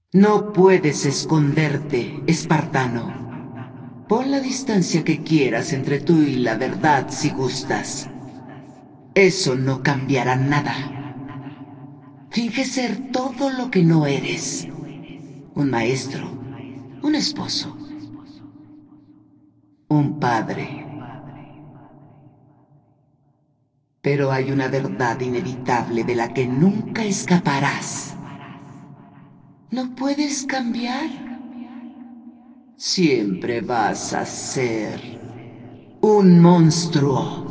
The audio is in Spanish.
No puedes esconderte, espartano. Pon la distancia que quieras entre tú y la verdad si gustas. Eso no cambiará nada. Finge ser todo lo que no eres. Un maestro, un esposo, un padre. Pero hay una verdad inevitable de la que nunca escaparás. No puedes cambiar. Siempre vas a ser un monstruo.